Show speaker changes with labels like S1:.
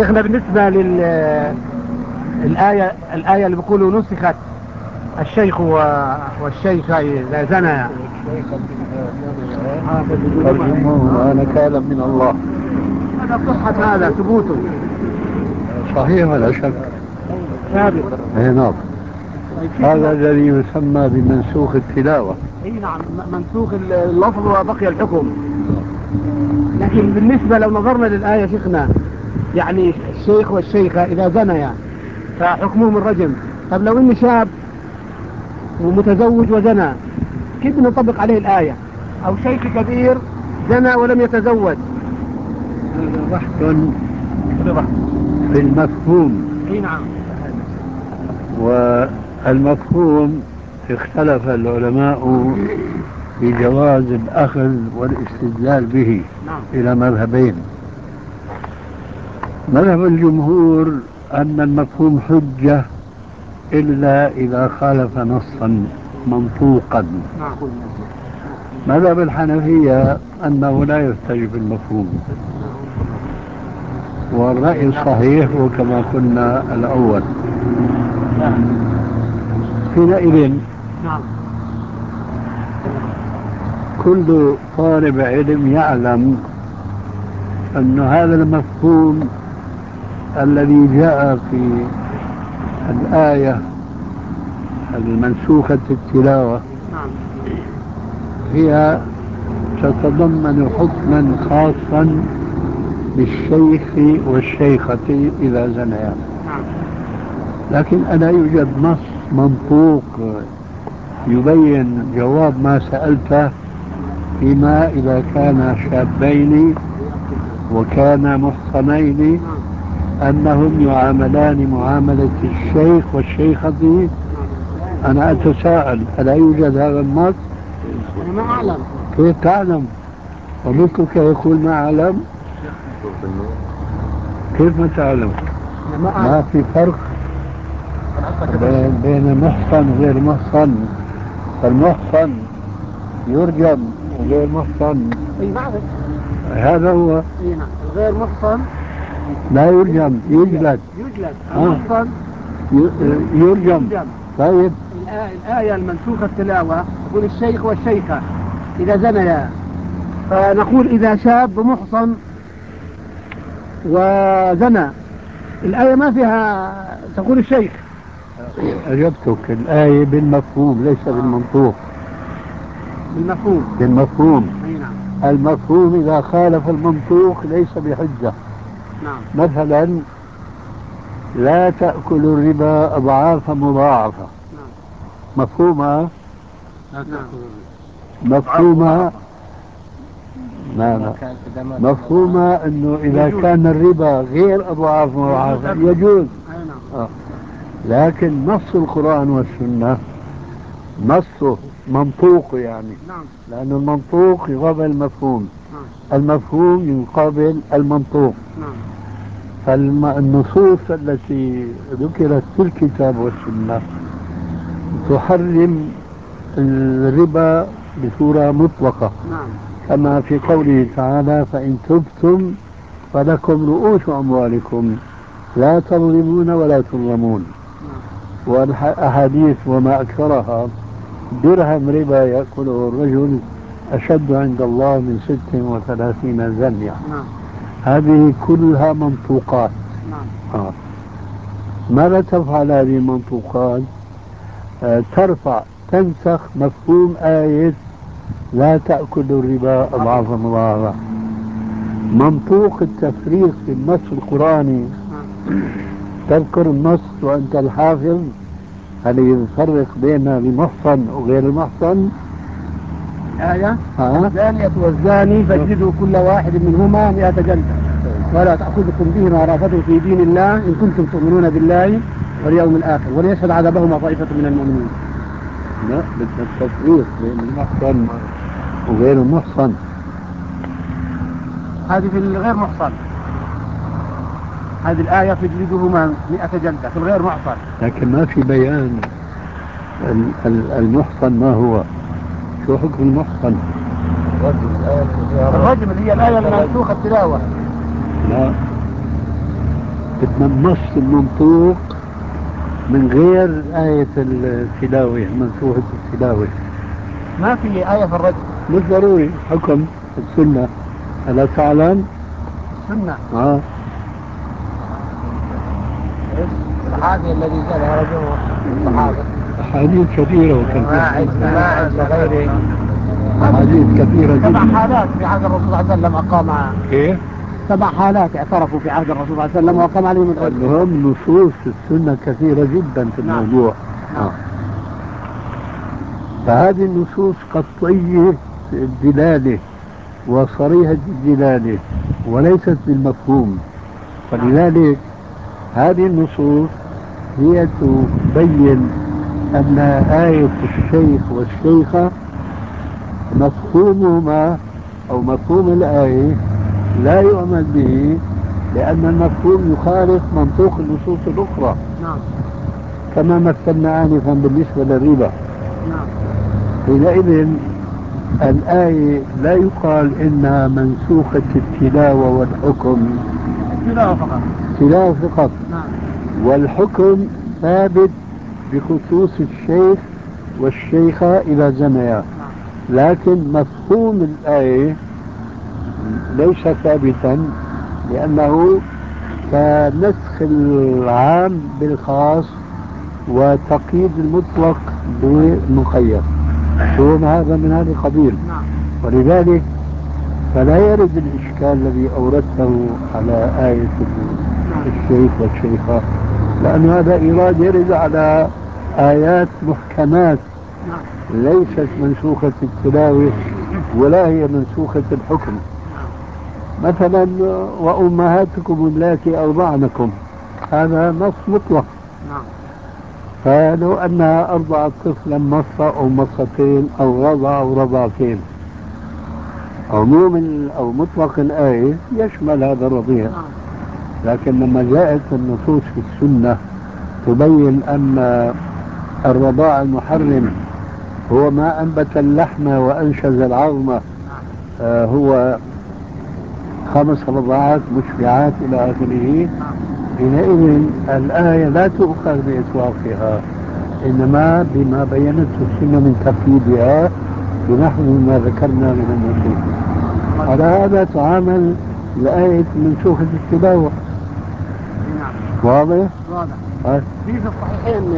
S1: شيخنا بالنسبة الآية اللي بيقولوا نسخت الشيخ والشيخة إذا زنيا.
S2: ترجمه نكالا من الله.
S1: هذا صحة، هذا ثبوته
S2: صحيح ولا شك.
S1: ثابت.
S2: نعم. هذا الذي يسمى بمنسوخ التلاوة.
S1: اي نعم، منسوخ اللفظ وبقي الحكم. لكن بالنسبة لو نظرنا للآية شيخنا، يعني الشيخ والشيخة إذا زنيا فحكمهم الرجم. طب لو إن شاب ومتزوج وزنى، كيف نطبق عليه الآية؟ أو شيخ كبير زنى ولم يتزوج؟
S2: هذا بحث في المفهوم.
S1: اي نعم.
S2: والمفهوم اختلف العلماء في جواز الأخذ والاستدلال به.
S1: نعم.
S2: إلى مذهبين. مذهب الجمهور أن المفهوم حجة إلا إذا خالف نصا منطوقا.
S1: نعم.
S2: مذهب الحنفية أنه لا يحتج بالمفهوم، والرأي الصحيح هو كما قلنا الأول. حينئذ كل طالب علم يعلم أن هذا المفهوم الذي جاء في الآية المنسوخة التلاوة هي تتضمن حكما خاصا بالشيخ والشيخة إذا زنيا، لكن ألا يوجد نص منطوق يبين جواب ما سألته فيما إذا كان شابين وكان محصنين أنهم يعاملان معاملة الشيخ والشيخة. أنا أتساءل، ألا يوجد هذا النص؟
S1: أنا ما أعلم.
S2: كيف تعلم؟ ومثلك يقول ما أعلم. كيف ما تعلم؟ ما في فرق بين محصن وغير محصن. فالمحصن يرجم وغير محصن.
S1: اي بعرف.
S2: هذا هو.
S1: الغير محصن
S2: لا يرجم، يجلد.
S1: المحصن
S2: يرجم. طيب
S1: الآية المنسوخة التلاوة تقول الشيخ والشيخة إذا زنيا، فنقول إذا شاب محصن وزنى، الآية ما فيها تقول الشيخ.
S2: أجبتك، الآية بالمفهوم ليس بالمنطوق. بالمفهوم. المفهوم إذا خالف المنطوق ليس بحجة. مثلا لا تأكل الربا أضعافا مضاعفة. مفهومة؟ مفهومة. لا مفهومة أنه إذا كان الربا غير أضعاف مضاعفة يجوز. لكن نص القرآن والسنة نصه منطوق يعني. لأن المنطوق يقابل المفهوم. المفهوم يقابل المنطوق. فالنصوص التي ذكرت في الكتاب والسنة تحرم الربا بصورة مطلقة، كما في قوله تعالى فإن تبتم فلكم رؤوس أموالكم لا تظلمون ولا تظلمون. والأحاديث وما أكثرها درهم ربا يأكله الرجل أشد عند الله من 36 زنية. هذه كلها منطوقات. ماذا تفعل هذه المنطوقات؟ تنسخ مفهوم آية لا تأكل الربا أضعافا مضاعفة. منطوق التفريق في النص القرآني، تذكر النص وأنت الحافظ، هل يفرق بين المحصن وغير المحصن؟
S1: آية الزانية والزاني فاجلدوا كل واحد منهما 100 جلدة ولا تأخذكم بهما رأفة في دين الله إن كنتم تؤمنون بالله واليوم الآخر وليشهد عذابهما طائفة من المؤمنين.
S2: لا، بدنا التفريق بين المحصن وغير المحصن.
S1: هذه في الغير محصن، هذه الآية تجلدهما 100 جلدة في الغير محصن،
S2: لكن ما في بيان المحصن ما هو. شو حكم المحصن؟
S1: الرجم اللي هي الآية المنسوخة التلاوة.
S2: لا، بدنا النص المنطوق من غير آية التلاوة، منسوخة التلاوة.
S1: ما في آية في الرجل.
S2: مش ضروري حكم السنة. ألا تعلم؟
S1: سنة.
S2: آه.
S1: الحادي الذي سألها رجل الصحابة.
S2: أحاديث كثيرة وكثيرة.
S1: ماعز وغيره.
S2: أحاديث كثيرة جدا.
S1: 7 حالات في عهد الرسول صلى الله عليه وسلم أقام.
S2: كيف؟
S1: 7 حالات اعترفوا في عهد الرسول صلى الله عليه وسلم وأقام عليهم الحج.
S2: المهم نصوص السنة كثيرة جدا في الموضوع.
S1: نعم.
S2: فهذه النصوص قطعية الدلالة وصريحة الدلالة وليست بالمفهوم. فلذلك هذه النصوص هي تبين أن آية الشيخ والشيخة مفهومهما أو مفهوم الآية لا يؤمن به، لأن المفهوم يخالف منطوق النصوص الأخرى.
S1: نعم.
S2: كما مثلنا آنفا بالنسبة للربا.
S1: نعم.
S2: حينئذ الآية لا يقال إنها منسوخة التلاوة والحكم.
S1: التلاوة فقط.
S2: التلاوة فقط.
S1: نعم.
S2: والحكم ثابت بخصوص الشيخ والشيخة إذا زنيا. لكن مفهوم الآية ليس ثابتا، لأنه كنسخ العام بالخاص وتقييد المطلق بالمقيد، هو هذا من هذا القبيل. ولذلك فلا يرد الإشكال الذي أوردته على آية الشيخ والشيخة، لأن هذا إيراد يرد على آيات محكمات ليست منسوخة التلاوة ولا هي منسوخة الحكم. مثلا وأمهاتكم اللاتي أرضعنكم، هذا نص مطلق. فلو أنها أرضعت طفلا مصة أو مصتين أو رضع أو رضعتين، عموم أو مطلق الآية يشمل هذا الرضيع. لكن لما جاءت النصوص في السنة تبين أن الرضاع المحرم هو ما أنبت اللحم وأنشز العظم، هو 5 رضاعات مشبعات إلى آخره. حينئذ الآية لا تؤخذ بإطلاقها، إنما بما بينته السنة من تقييدها بنحو ما ذكرنا من النصوص. على هذا تعامل الآية منسوخة التلاوة. واضح؟
S1: واضح. في الصحيحين